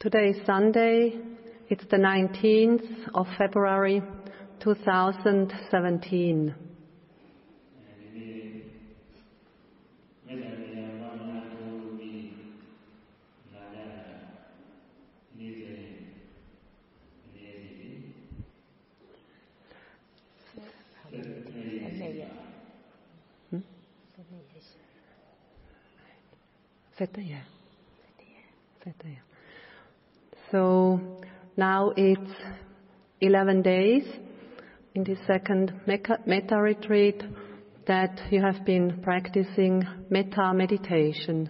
Today is Sunday, it's the 19th of February 2017. So now it's 11 days in the second Metta retreat that you have been practicing Metta meditation.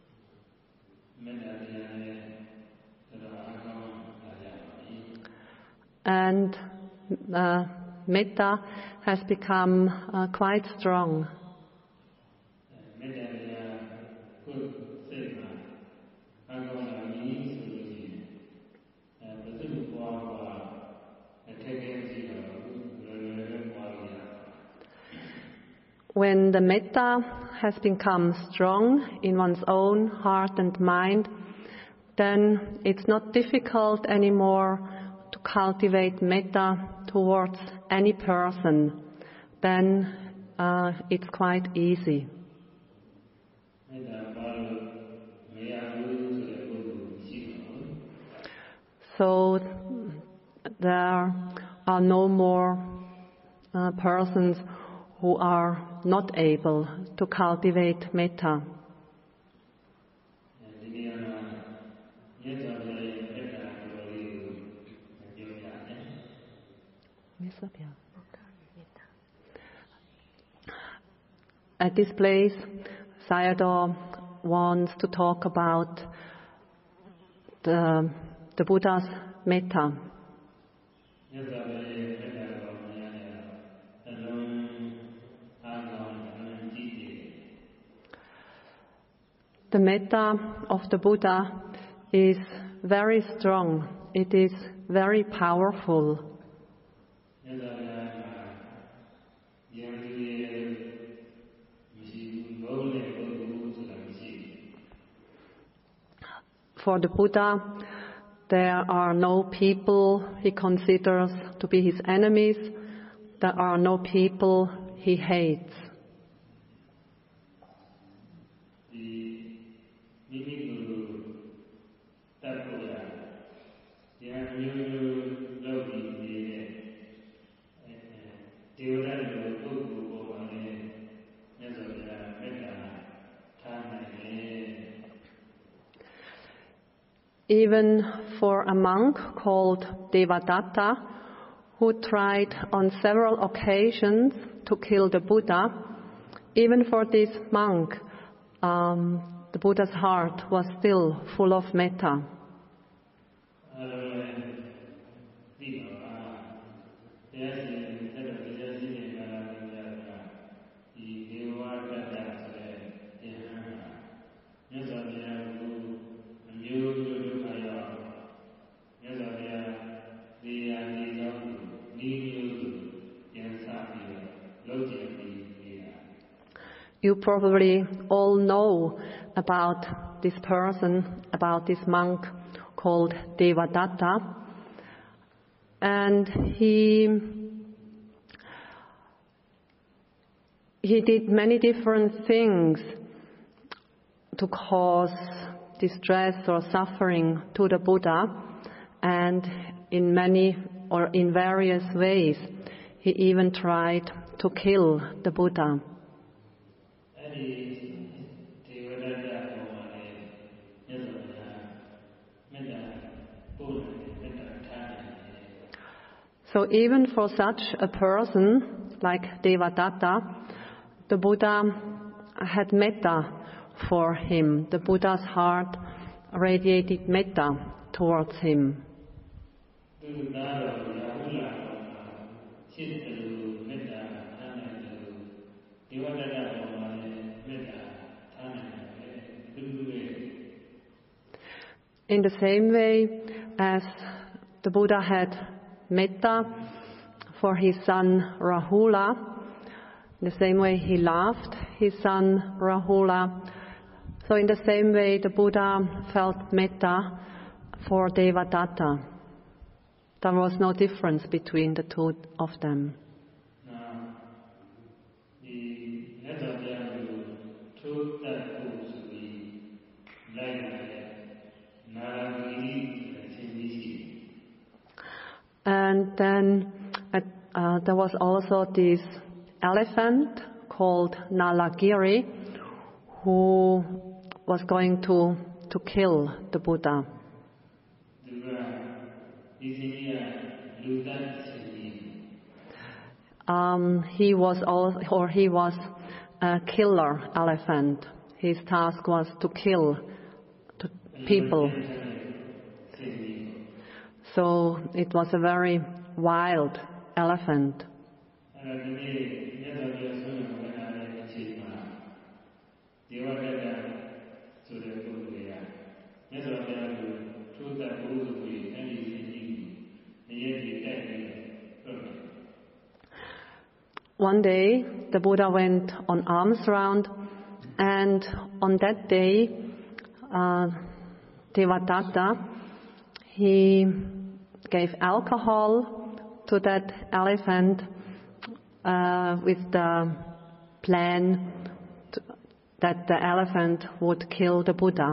And Metta has become quite strong. When the metta has become strong in one's own heart and mind, then it's not difficult anymore to cultivate metta towards any person. Then it's quite easy. So there are no more persons who are not able to cultivate metta. At this place, Sayadaw wants to talk about the Buddha's metta. The metta of the Buddha is very strong. It is very powerful. For the Buddha, there are no people he considers to be his enemies. There are no people he hates. Even for a monk called Devadatta, who tried on several occasions to kill the Buddha, even for this monk, the Buddha's heart was still full of metta. You probably all know about this person, about this monk called Devadatta. And he did many different things to cause distress or suffering to the Buddha, and in various ways he even tried to kill the Buddha. So even for such a person like Devadatta, the Buddha had metta for him. The Buddha's heart radiated metta towards him. In the same way as the Buddha had metta for his son Rahula, in the same way he loved his son Rahula, so in the same way the Buddha felt metta for Devadatta. There was no difference between the two of them. And then there was also this elephant called Nalagiri who was going to kill the Buddha. He was a killer elephant. His task was to kill people. So it was a very wild elephant. One day, the Buddha went on alms round, and on that day, Devadatta, he gave alcohol to that elephant with the plan that the elephant would kill the Buddha.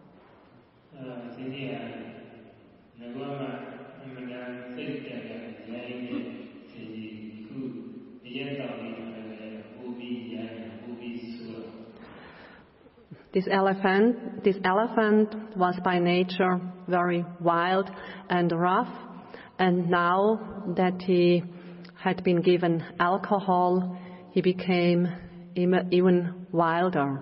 This elephant was by nature very wild and rough, and now that he had been given alcohol, he became even wilder.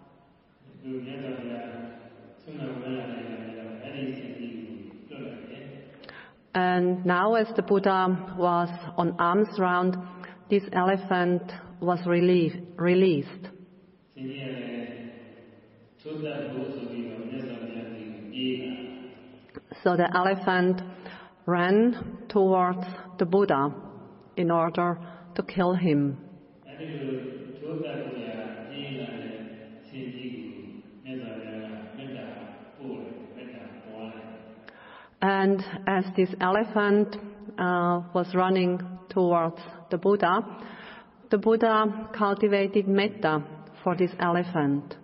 And now as the Buddha was on alms round, this elephant was released. So the elephant ran towards the Buddha in order to kill him. And as this elephant was running towards the Buddha cultivated metta for this elephant.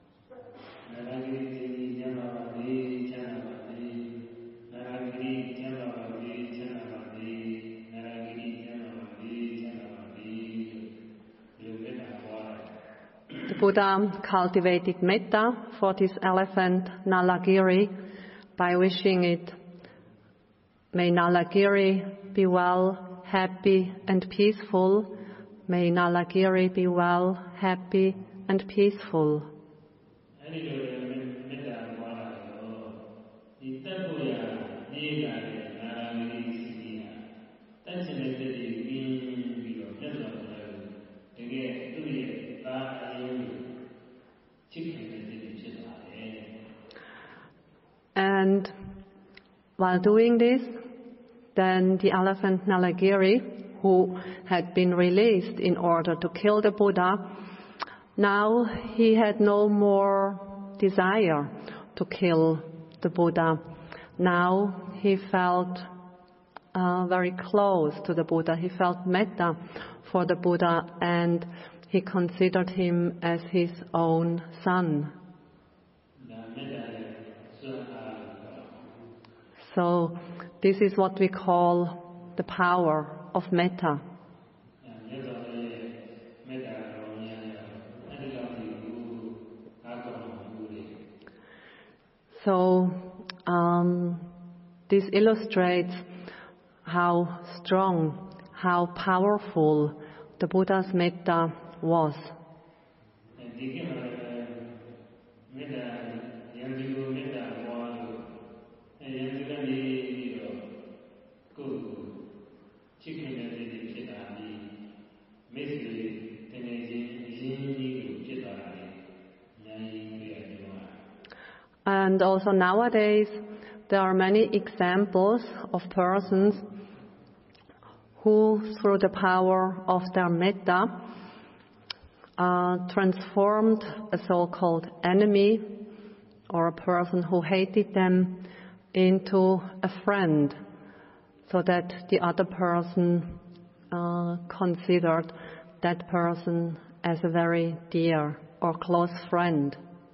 The Buddha cultivated metta for this elephant Nalagiri by wishing it, may Nalagiri be well, happy and peaceful. May Nalagiri be well, happy and peaceful. And while doing this, then the elephant Nalagiri, who had been released in order to kill the Buddha, now he had no more desire to kill the Buddha. Now he felt very close to the Buddha. He felt metta for the Buddha, and he considered him as his own son. So this is what we call the power of metta. So this illustrates how strong, how powerful the Buddha's metta was. And also nowadays, there are many examples of persons who, through the power of their metta, transformed a so-called enemy or a person who hated them into a friend, so that the other person considered that person as a very dear or close friend.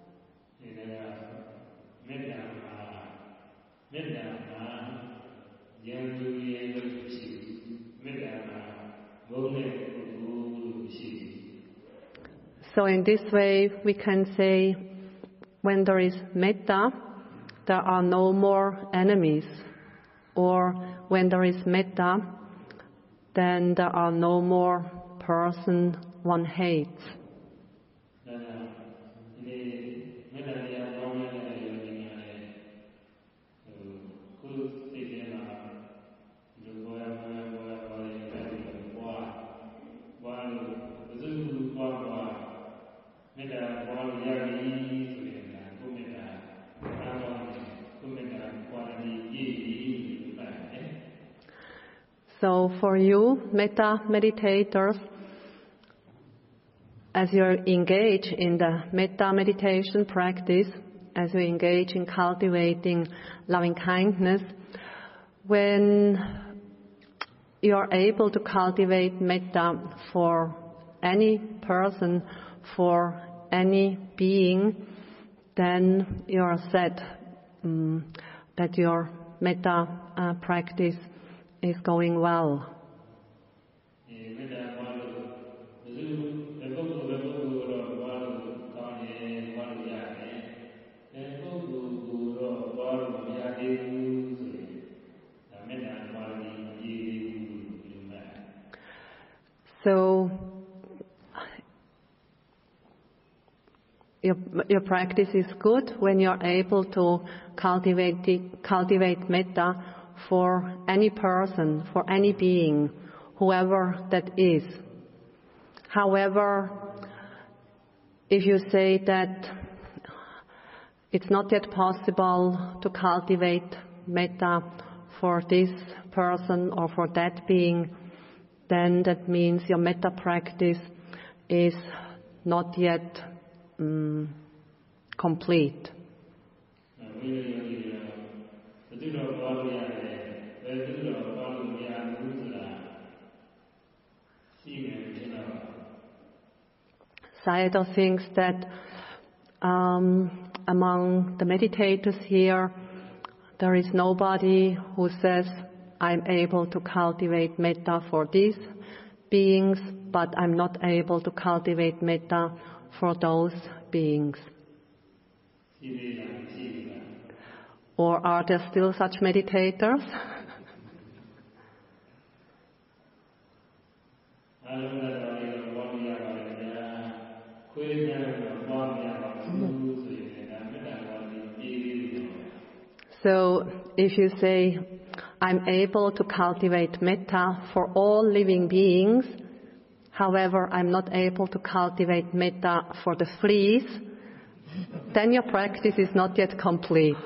So in this way we can say, when there is metta, there are no more enemies. Or when there is metta, then there are no more person one hates. So for you, metta meditators, as you engage in the metta meditation practice, as you engage in cultivating loving kindness, when you are able to cultivate metta for any person, for any being, then you are set that your metta practice is going well. So your practice is good when you're able to cultivate metta for any person, for any being, whoever that is. However, if you say that it's not yet possible to cultivate metta for this person or for that being, then that means your metta practice is not yet complete. Sayadaw thinks that among the meditators here, there is nobody who says, I'm able to cultivate metta for these beings, but I'm not able to cultivate metta for those beings. Or are there still such meditators? So if you say, I'm able to cultivate metta for all living beings, however, I'm not able to cultivate metta for the fleas, then your practice is not yet complete.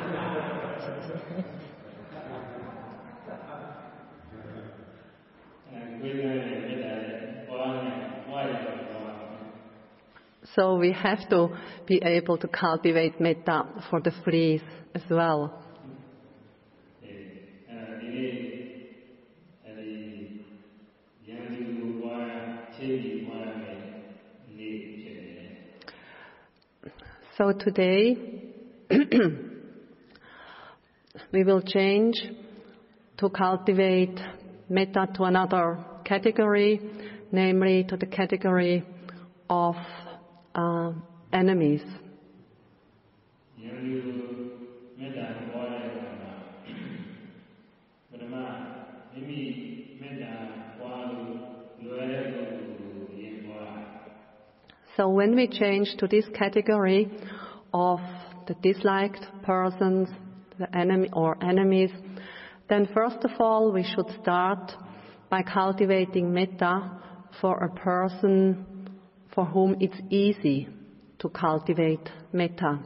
So we have to be able to cultivate metta for the fleas as well. So today we will change to cultivate metta to another category, namely to the category of enemies. So when we change to this category of the disliked persons, the enemy or enemies, then first of all we should start by cultivating metta for a person for whom it's easy to cultivate metta.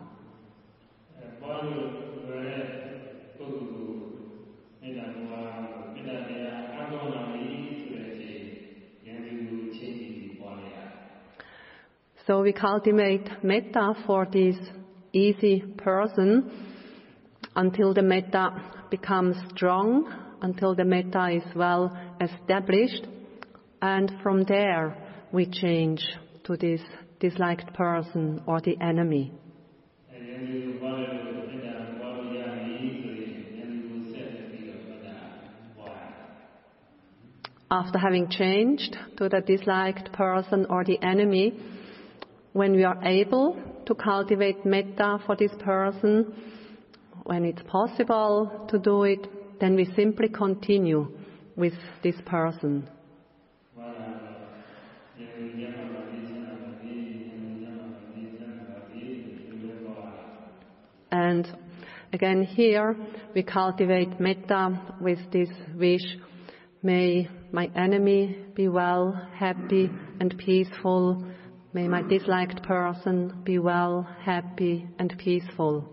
So we cultivate metta for this easy person until the metta becomes strong, until the metta is well established, and from there we change to this disliked person or the enemy. After having changed to the disliked person or the enemy, when we are able to cultivate metta for this person, when it's possible to do it, then we simply continue with this person. And again here we cultivate metta with this wish, may my enemy be well, happy and peaceful. May my disliked person be well, happy and peaceful.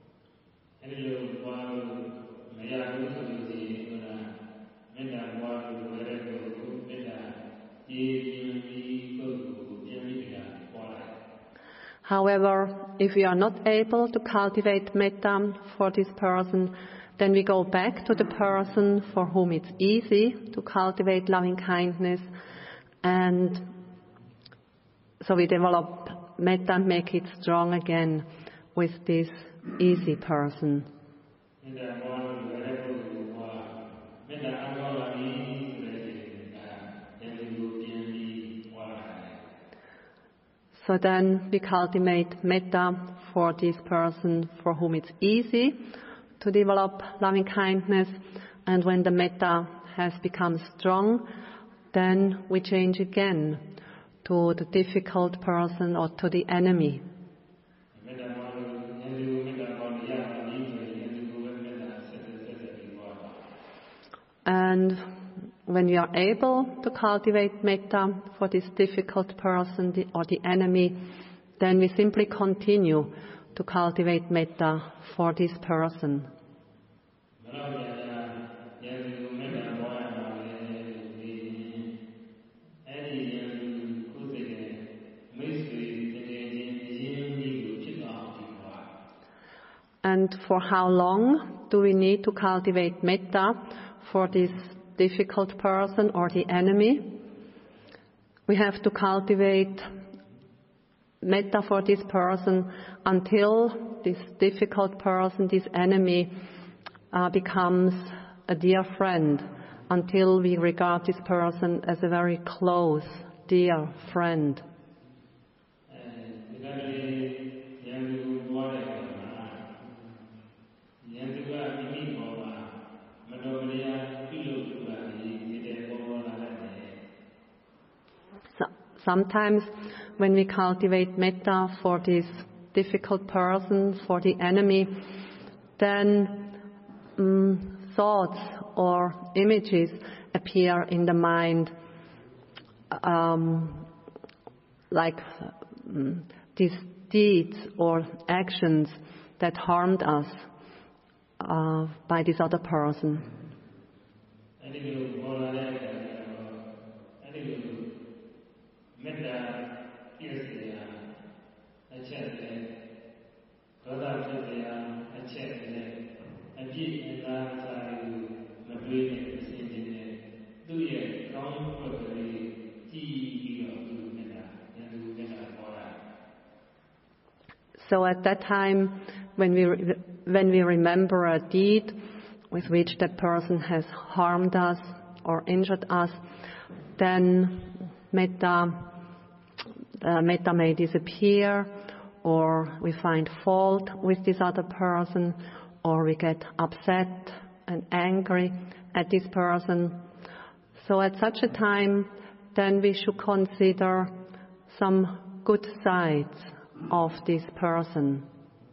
However, if we are not able to cultivate metta for this person, then we go back to the person for whom it's easy to cultivate loving kindness, and so we develop metta and make it strong again with this easy person. So then we cultivate metta for this person for whom it's easy to develop loving kindness, and when the metta has become strong, then we change again to the difficult person or to the enemy. And when we are able to cultivate metta for this difficult person or the enemy, then we simply continue to cultivate metta for this person. And for how long do we need to cultivate metta for this difficult person or the enemy? We have to cultivate metta for this person until this difficult person, this enemy, becomes a dear friend, until we regard this person as a very close, dear friend. Sometimes when we cultivate metta for this difficult person, for the enemy, then thoughts or images appear in the mind, like these deeds or actions that harmed us by this other person. So at that time, when we remember a deed with which that person has harmed us or injured us, then metta may disappear, or we find fault with this other person, or we get upset and angry at this person. So at such a time, then we should consider some good sides of this person.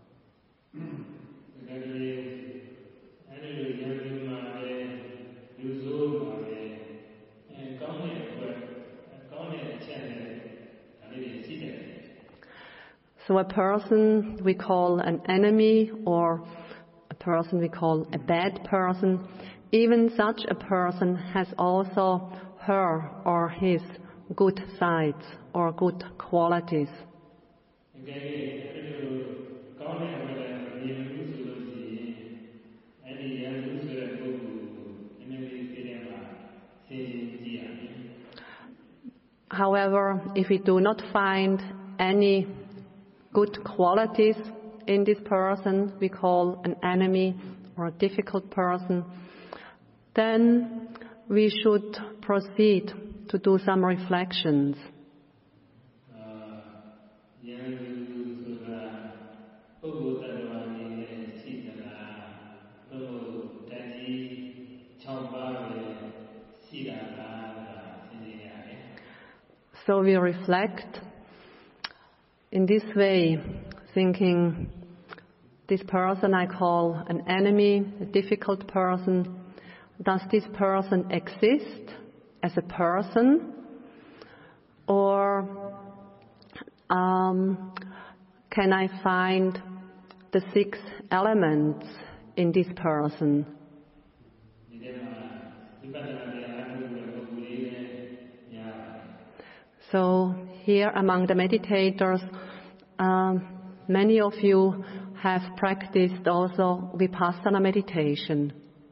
So a person we call an enemy, or a person we call a bad person, even such a person has also her or his good sides or good qualities. However, if we do not find any good qualities in this person we call an enemy or a difficult person, then we should proceed to do some reflections. So we reflect in this way, thinking, this person I call an enemy, a difficult person. Does this person exist as a person? Or can I find the 6 elements in this person? So here among the meditators, many of you have practiced also Vipassana meditation.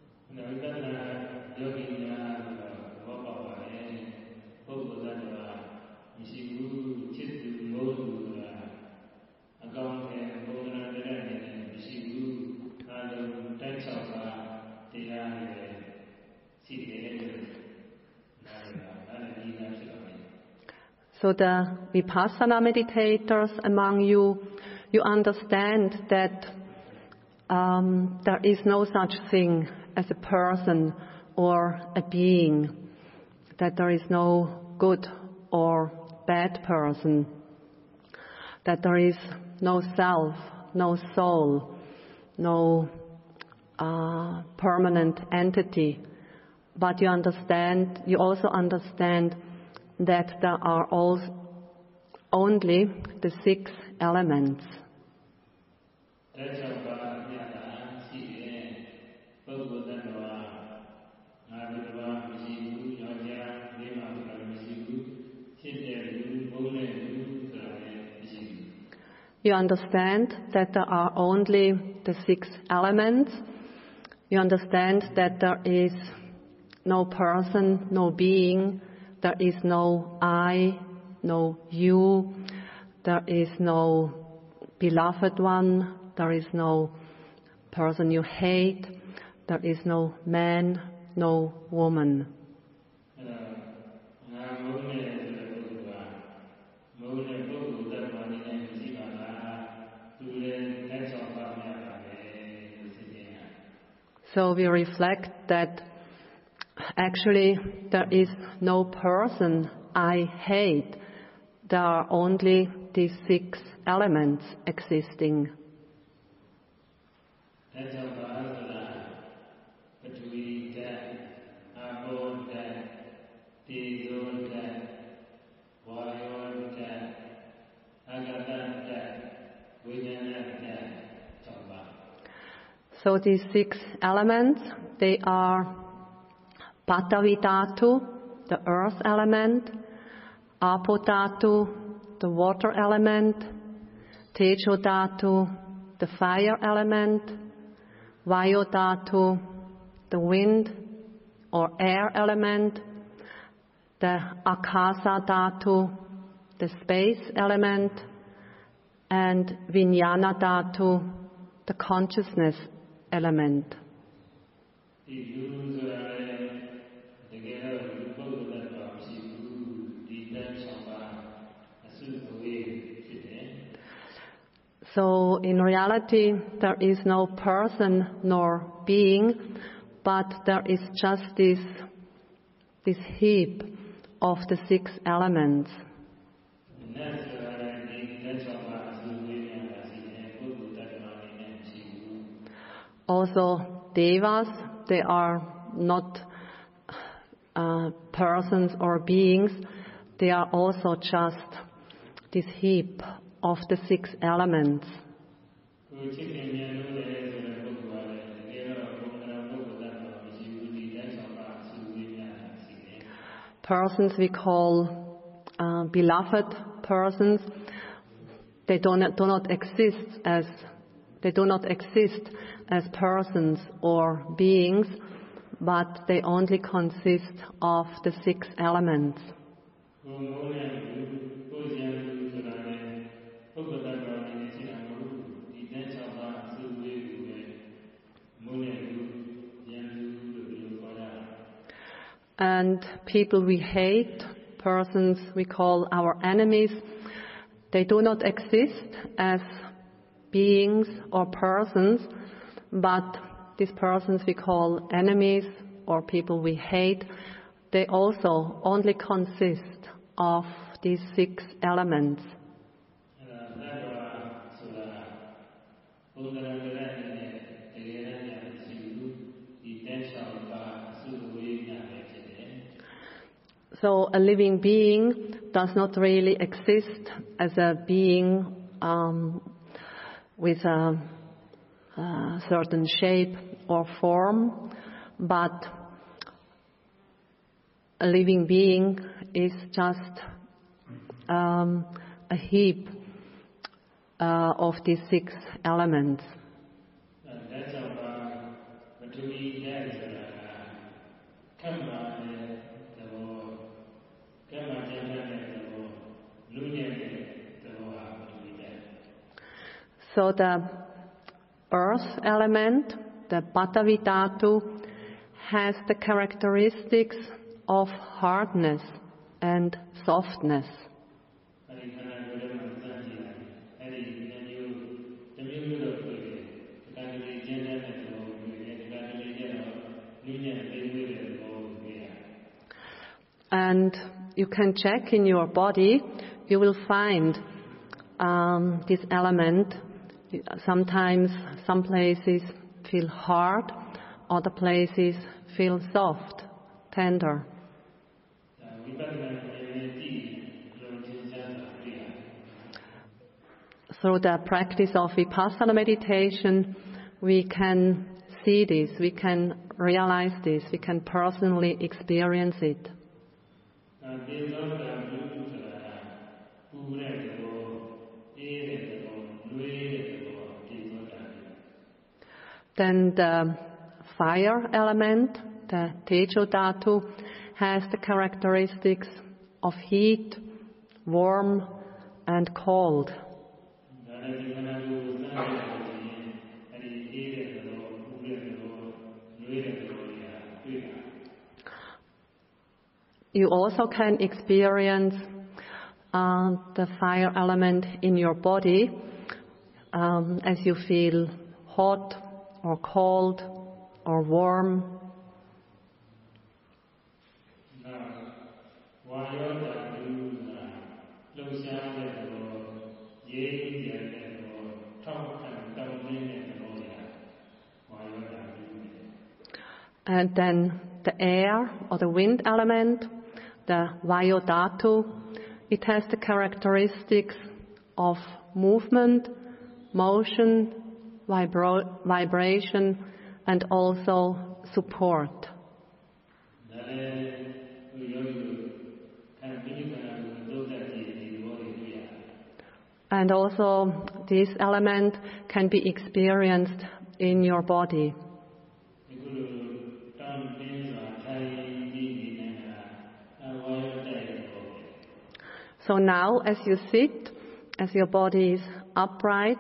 So the Vipassana meditators among you, you understand that there is no such thing as a person or a being, that there is no good or bad person, that there is no self, no soul, no permanent entity. But you also understand that there are only the 6 elements. You understand that there are only the 6 elements. You understand that there is no person, no being, there is no I, no you, there is no beloved one, there is no person you hate, there is no man, no woman. So we reflect that actually there is no person I hate. There are only these 6 elements existing. So these 6 elements, they are Patavi Dhatu, the earth element, Apo Dhatu, the water element, Tejo Dhatu, the fire element, Vayu Dhatu, the wind or air element, the Akasa Dhatu, the space element, and Vijnana Dhatu, the consciousness element. So in reality, there is no person nor being, but there is just this heap of the 6 elements. Also, devas, they are not persons or beings. They are also just this heap of the 6 elements. Persons we call beloved persons. They do not exist as persons or beings, but they only consist of the 6 elements. And people we hate, persons we call our enemies, they do not exist as beings or persons, but these persons we call enemies or people we hate, they also only consist of these 6 elements. So a living being does not really exist as a being with a certain shape or form, but a living being is just a heap of these 6 elements. So the earth element, the Patavi Dhatu, has the characteristics of hardness and softness. And you can check in your body, you will find this element. Sometimes some places feel hard, other places feel soft, tender. Through the practice of Vipassana meditation, we can see this, we can realize this, we can personally experience it. Then the fire element, the Tejo Dhatu, has the characteristics of heat, warm and cold. You also can experience the fire element in your body as you feel hot or cold or warm. And then the air or the wind element, the Vayu Dhatu, it has the characteristics of movement, motion, vibration, and also support. And also this element can be experienced in your body. So now, as you sit, as your body is upright,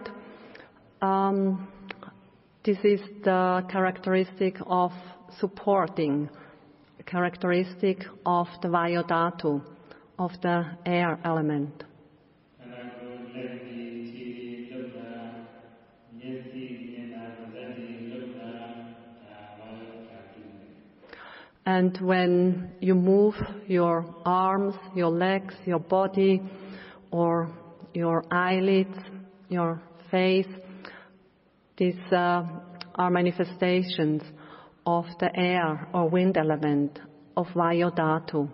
this is the characteristic of supporting, the characteristic of the Vayu Dhatu, of the air element. And when you move your arms, your legs, your body, or your eyelids, your face, these are manifestations of the air or wind element of Vayu Dhatu.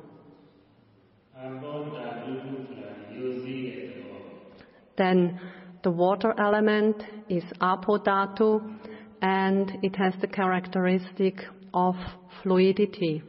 Then the water element is Apo Dhatu, and it has the characteristic of fluidity.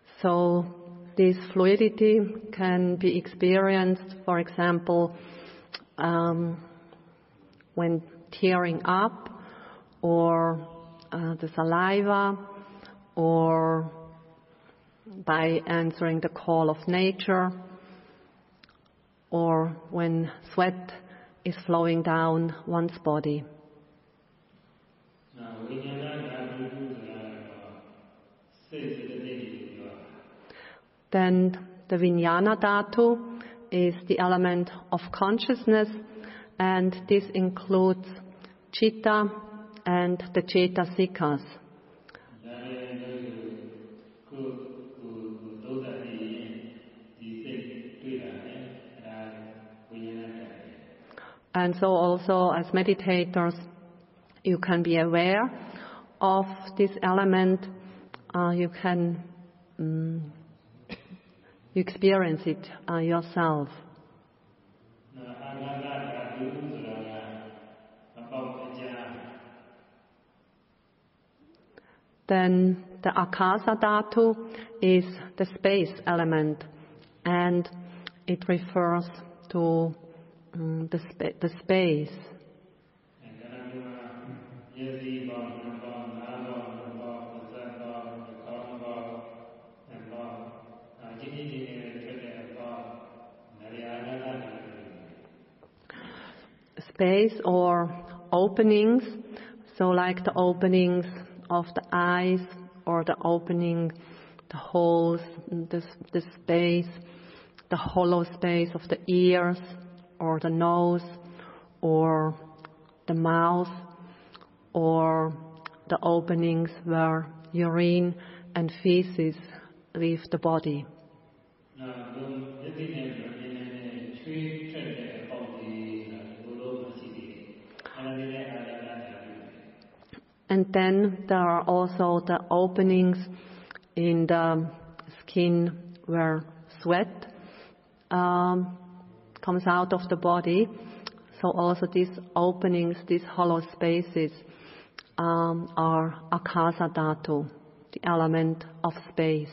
So this fluidity can be experienced, for example, when tearing up, or the saliva, or by answering the call of nature, or when sweat is flowing down one's body. Then the Vijnana Dhatu is the element of consciousness, and this includes Chitta and the Cetasikas. And so also as meditators, you can be aware of this element. You can you experience it yourself. Then the Akasa Dhatu is the space element, and it refers to the space. Space or openings, so like the openings of the eyes, or the opening, the holes, the space, the hollow space of the ears, or the nose, or the mouth, or the openings where urine and feces leave the body. And then there are also the openings in the skin where sweat comes out of the body. So also these openings, these hollow spaces, are Akasa Dhatu, the element of space.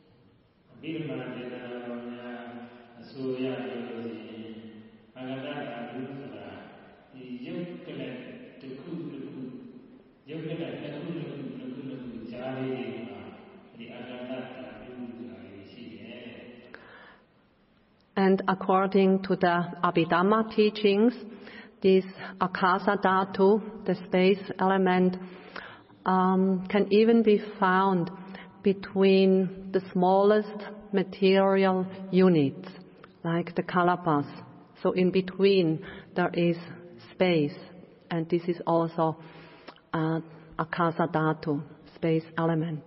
And according to the Abhidhamma teachings, this Akasa Dhatu, the space element, can even be found between the smallest material units, like the kalapas. So in between there is space, and this is also Akasa Dhatu, space element.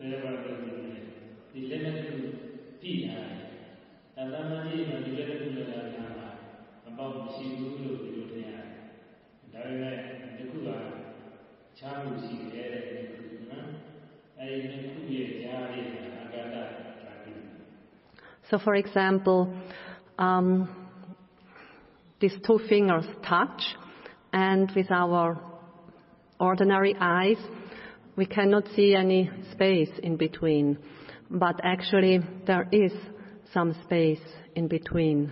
So for example, these two fingers touch, and with our ordinary eyes we cannot see any space in between, but actually there is some space in between.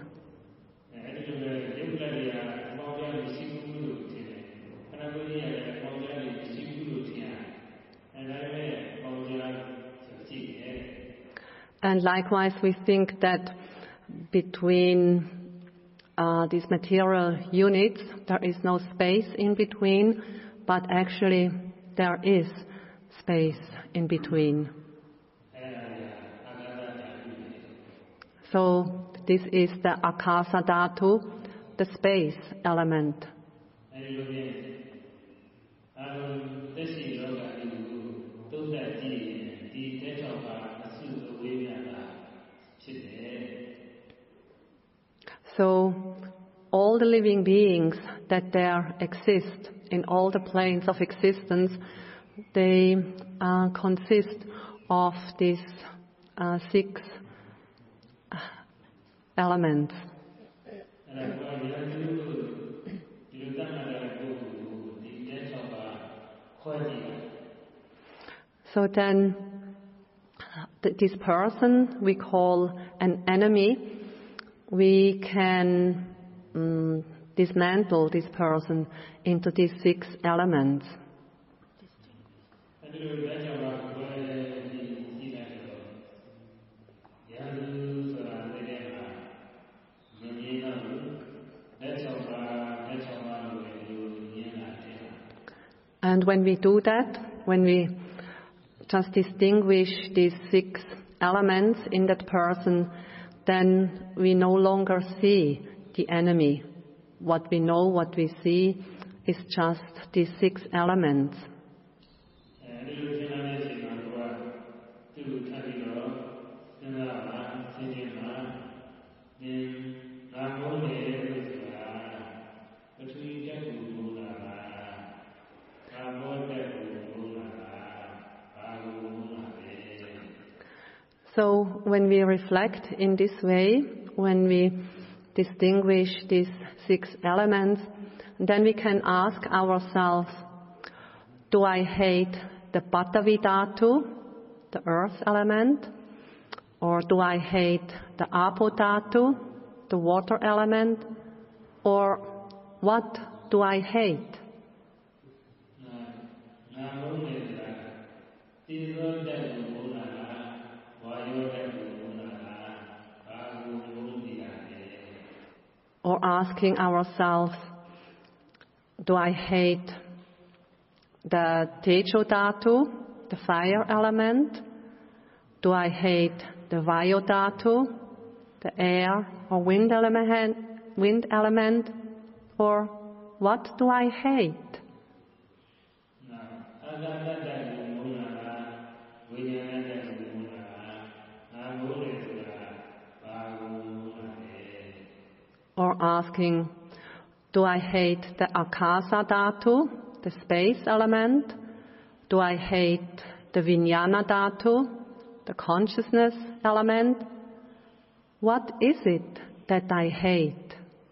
And likewise, we think that between these material units there is no space in between, but actually there is space in between. So this is the Akasa Dhatu, the space element. So all the living beings that there exist in all the planes of existence, they consist of these 6 elements. So then this person we call an enemy. We can dismantle this person into these 6 elements. And when we do that, when we just distinguish these 6 elements in that person, then we no longer see the enemy. What we know, what we see, is just these 6 elements. So when we reflect in this way, when we distinguish these 6 elements, then we can ask ourselves, do I hate the Patavi Dhatu, the earth element? Or do I hate the Apo Dhatu, the water element? Or what do I hate? Or asking ourselves, do I hate the Tejo Dhatu, the fire element? Do I hate the Vayu Dhatu, the air or wind element? Or what do I hate? Or asking, do I hate the Akasa Dhatu, the space element? Do I hate the Vijnana Dhatu, the consciousness element? What is it that I hate?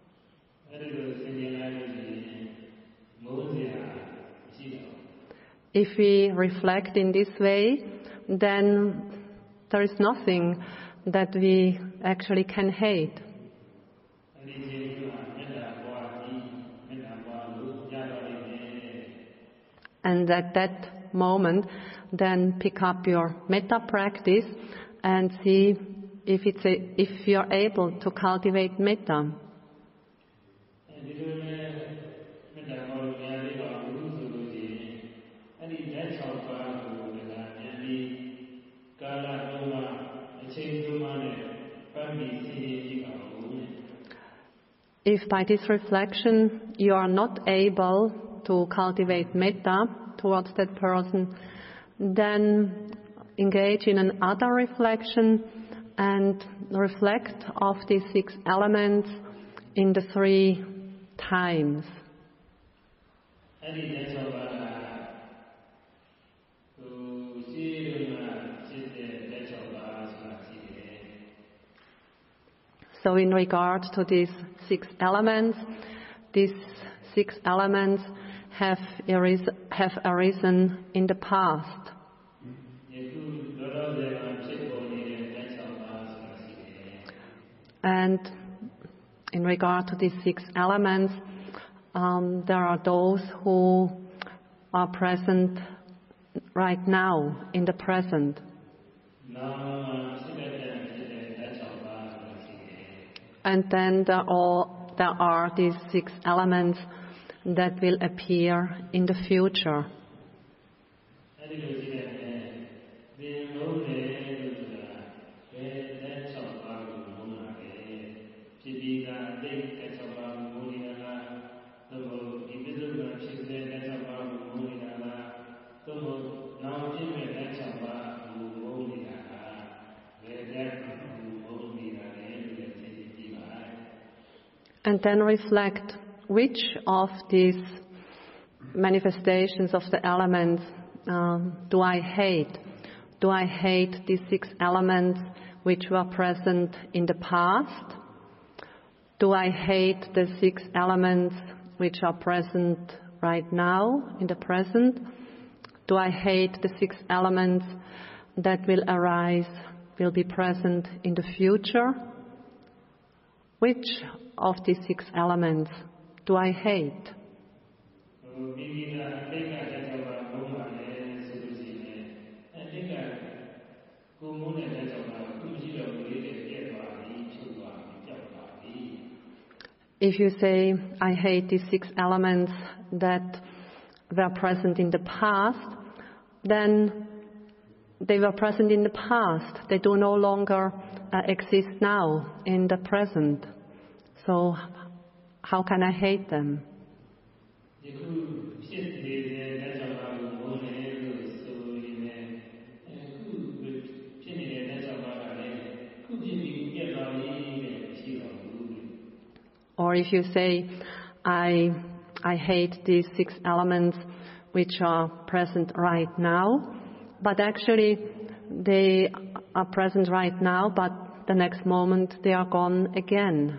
If we reflect in this way, then there is nothing that we actually can hate. And at that moment, then pick up your metta practice and see if you are able to cultivate metta. If by this reflection you are not able to cultivate metta towards that person, then engage in another reflection and reflect of these 6 elements in the 3 times. So in regard to these 6 elements have arisen in the past. And in regard to these 6 elements, there are those who are present right now, in the present. And then there are these 6 elements that will appear in the future. And then reflect which of these manifestations of the elements do I hate? Do I hate these 6 elements which were present in the past? Do I hate the 6 elements which are present right now, in the present? Do I hate the 6 elements that will be present in the future? Which of these 6 elements do I hate? If you say, I hate these 6 elements that were present in the past, then they were present in the past. They do no longer exist now in the present. So how can I hate them? Or if you say, I hate these 6 elements which are present right now, but actually they are present right now, but the next moment they are gone again.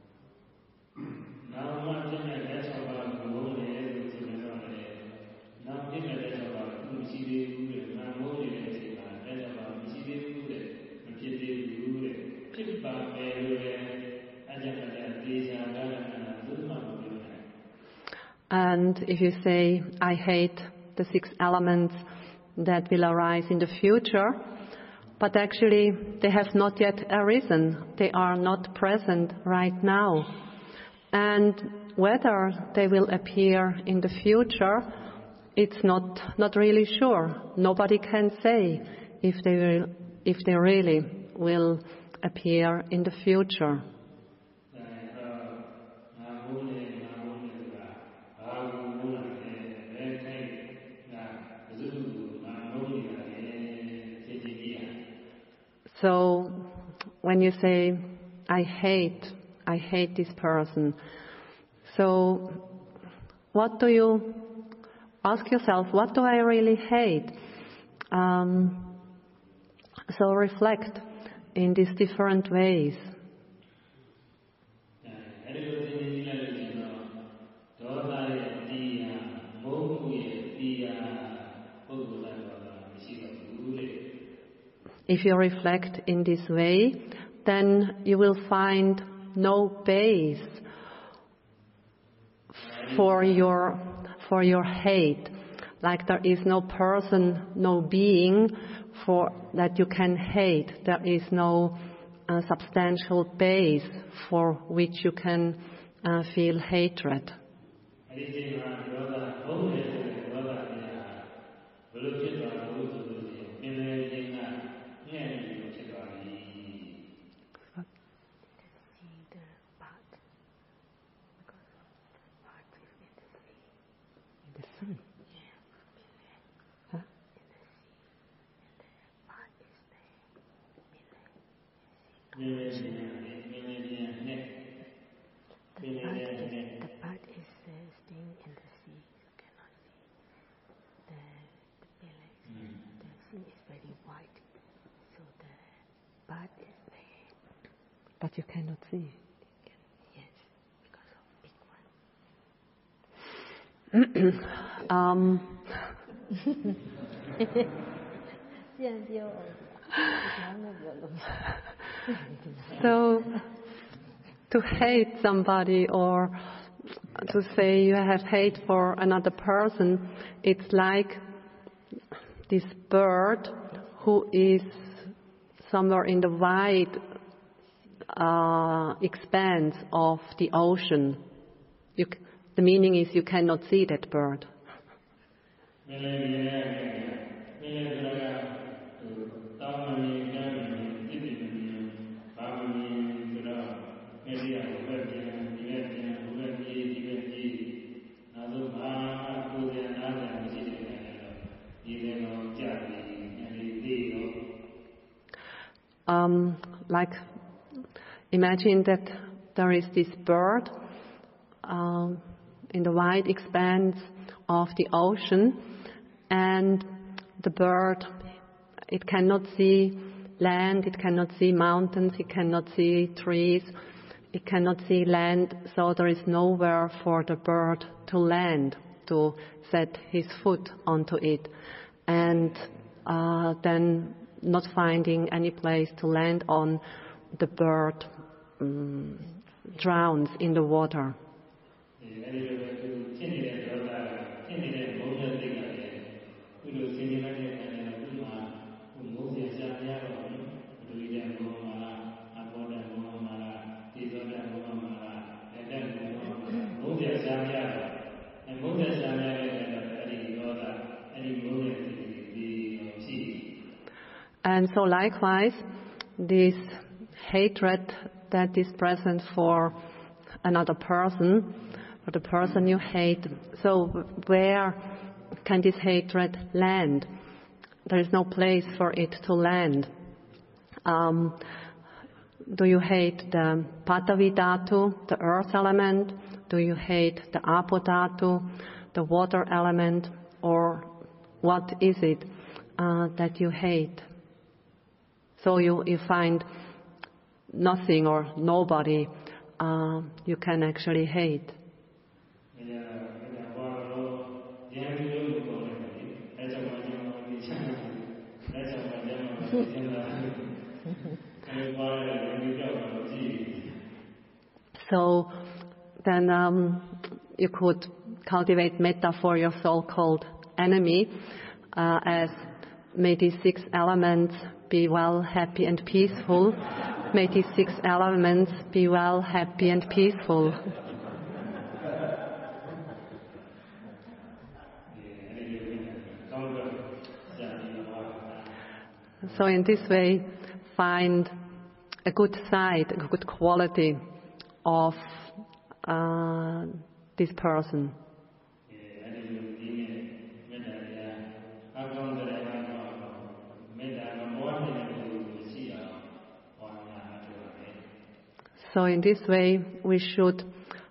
And if you say, I hate the 6 elements that will arise in the future, but actually they have not yet arisen, they are not present right now. And whether they will appear in the future, it's not really sure. Nobody can say if they really will appear in the future. So when you say, I hate this person, so what do you ask yourself, what do I really hate? So reflect in these different ways. If you reflect in this way, then you will find no base for your hate. Like there is no person, no being for that you can hate. There is no substantial base for which you can feel hatred. The part is staying in the sea. You cannot see the village. The sea is very wide, so the part is there. But you cannot see. Yes, because of big one. So, to hate somebody or to say you have hate for another person, it's like this bird who is somewhere in the wide expanse of the ocean. The meaning is you cannot see that bird. Like, imagine that there is this bird in the wide expanse of the ocean, and the bird, it cannot see land, it cannot see mountains, it cannot see trees, it cannot see land, so there is nowhere for the bird to land, to set his foot onto it. And then not finding any place to land on, the bird drowns in the water. And so likewise, this hatred that is present for another person, or the person you hate, so where can this hatred land? There is no place for it to land. Do you hate the Patavi Dhatu, the earth element? Do you hate the Apo Dhatu, the water element? Or what is it that you hate? So you find nothing or nobody you can actually hate. So then you could cultivate metta for your so-called enemy as may these 6 elements be well, happy and peaceful. May these 6 elements be well, happy and peaceful. So in this way, find a good side, a good quality of this person. So in this way, we should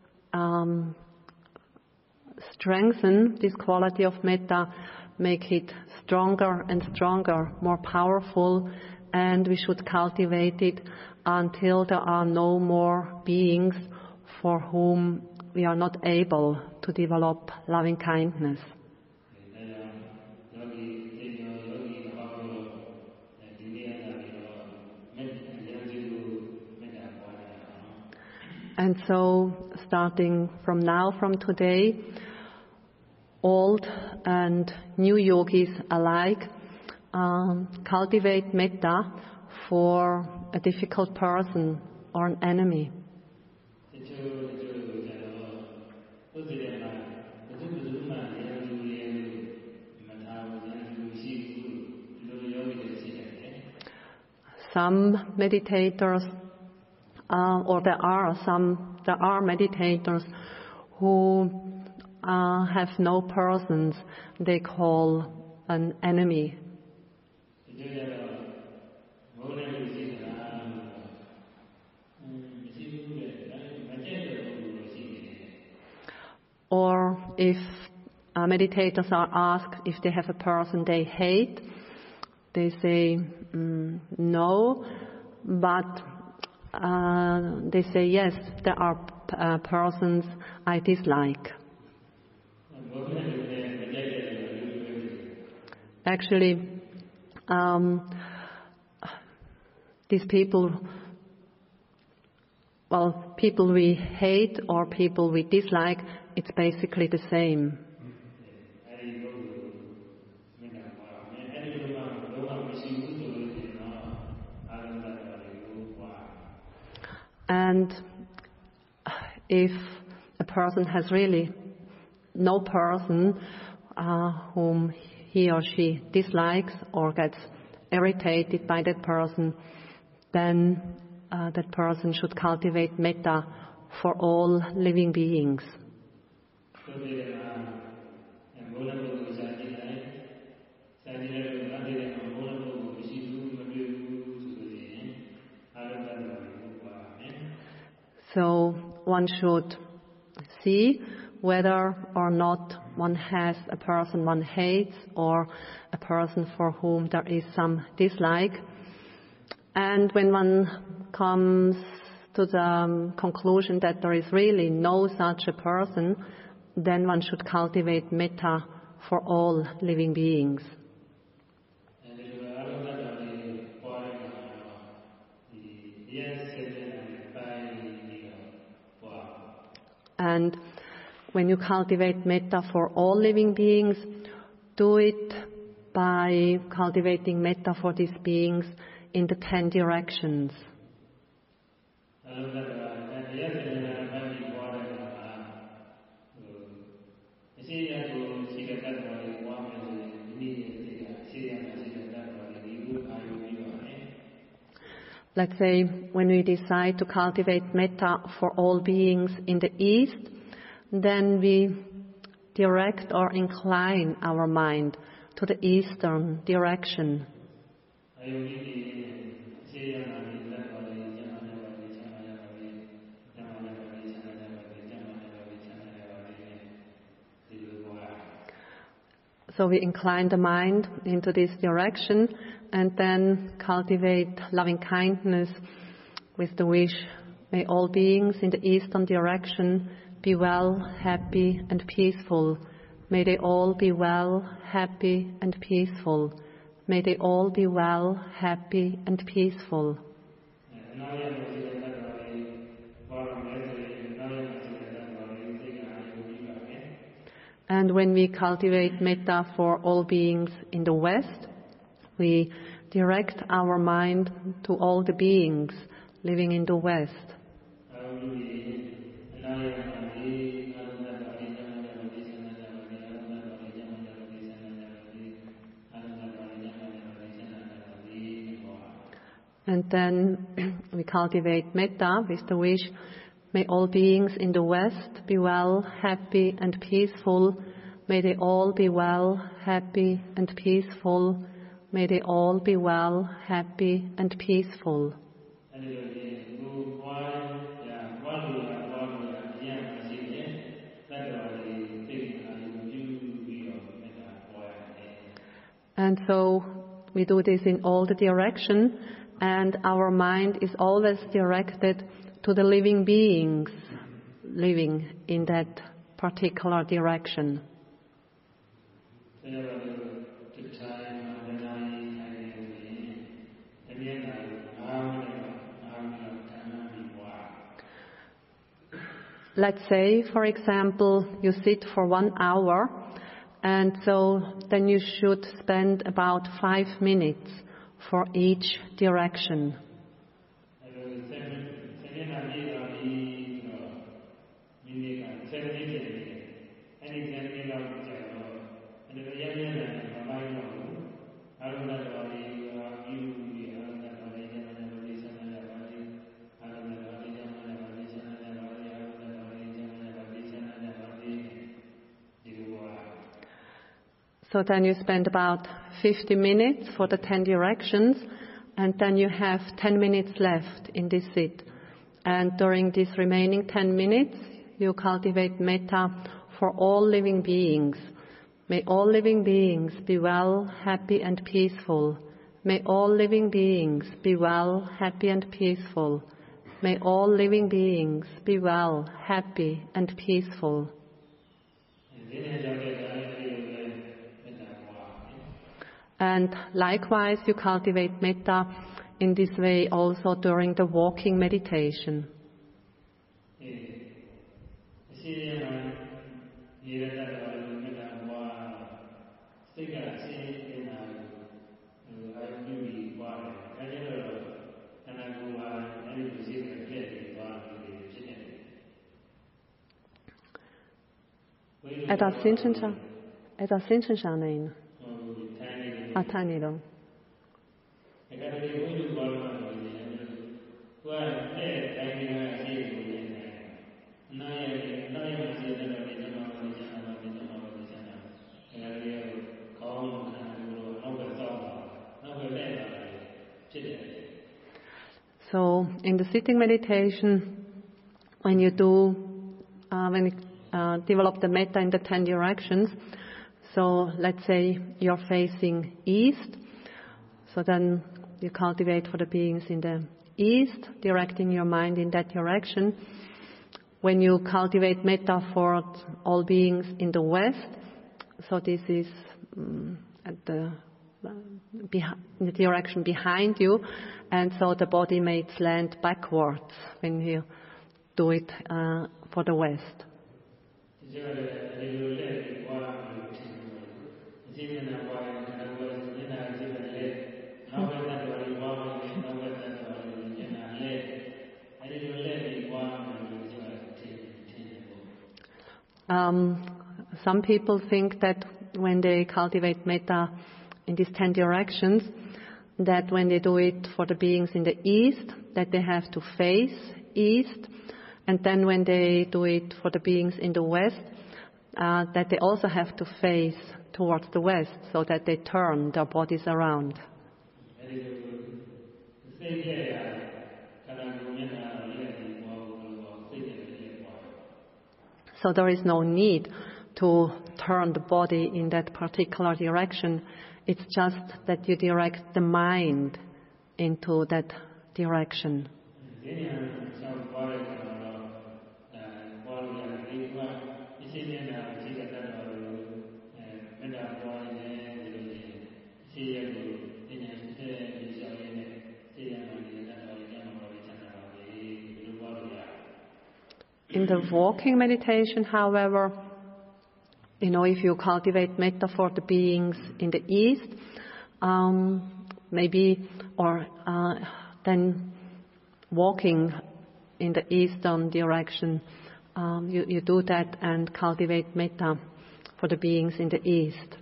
strengthen this quality of metta, make it stronger and stronger, more powerful, and we should cultivate it until there are no more beings for whom we are not able to develop loving kindness. And so, starting from now, from today, old and new yogis alike cultivate metta for a difficult person or an enemy. Some meditators, there are meditators who have no persons they call an enemy. Or if meditators are asked if they have a person they hate, they say no, but they say yes, there are persons I dislike. Actually, these people we hate or people we dislike, it's basically the same. And if a person has really no person whom he or she dislikes or gets irritated by that person, then that person should cultivate metta for all living beings. So one should see whether or not one has a person one hates or a person for whom there is some dislike. And when one comes to the conclusion that there is really no such a person, then one should cultivate metta for all living beings. And when you cultivate metta for all living beings, do it by cultivating metta for these beings in the 10 directions. Let's say when we decide to cultivate metta for all beings in the East, then we direct or incline our mind to the eastern direction. So we incline the mind into this direction and then cultivate loving kindness with the wish, may all beings in the eastern direction be well, happy and peaceful. May they all be well, happy and peaceful. May they all be well, happy and peaceful. And when we cultivate metta for all beings in the West, we direct our mind to all the beings living in the West. And then we cultivate metta with the wish, may all beings in the West be well, happy and peaceful. May they all be well, happy and peaceful. May they all be well, happy and peaceful. And so we do this in all the directions, and our mind is always directed to the living beings living in that particular direction. Let's say, for example, you sit for 1 hour, and so then you should spend about 5 minutes for each direction. So then you spend about 50 minutes for the 10 directions, and then you have 10 minutes left in this sit. And during these remaining 10 minutes, you cultivate metta for all living beings. May all living beings be well, happy and peaceful. May all living beings be well, happy and peaceful. May all living beings be well, happy and peaceful. And likewise, you cultivate metta in this way also during the walking meditation. Atanido. So in the sitting meditation, when you develop the metta in the 10 directions, so let's say you're facing east, so then you cultivate for the beings in the east, directing your mind in that direction. When you cultivate metta for all beings in the west, so this is at the direction behind you, and so the body may slant backwards when you do it for the west. Some people think that when they cultivate metta in these 10 directions, that when they do it for the beings in the east, that they have to face east, and then when they do it for the beings in the west, that they also have to face towards the west, so that they turn their bodies around. So there is no need to turn the body in that particular direction. It's just that you direct the mind into that direction. In the walking meditation, however, if you cultivate metta for the beings in the east, then walking in the eastern direction, you do that and cultivate metta for the beings in the east.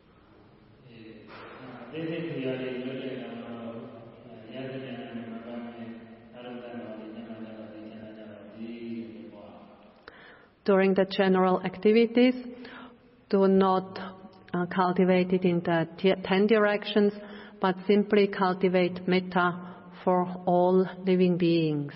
During the general activities, do not cultivate it in the 10 directions, but simply cultivate metta for all living beings.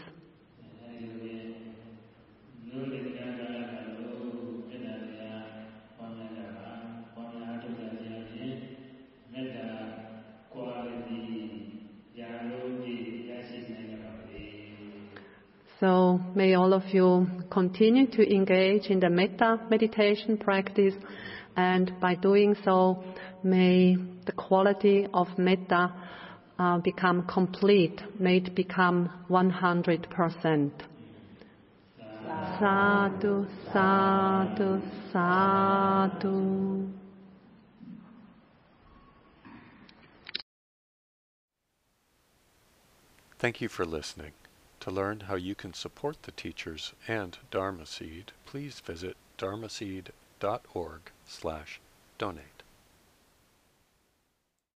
So may all of you continue to engage in the metta meditation practice, and by doing so, may the quality of metta become complete, may it become 100%. Sadhu, sadhu, sadhu. Thank you for listening. To learn how you can support the teachers and Dharma Seed, please visit dharmaseed.org/donate.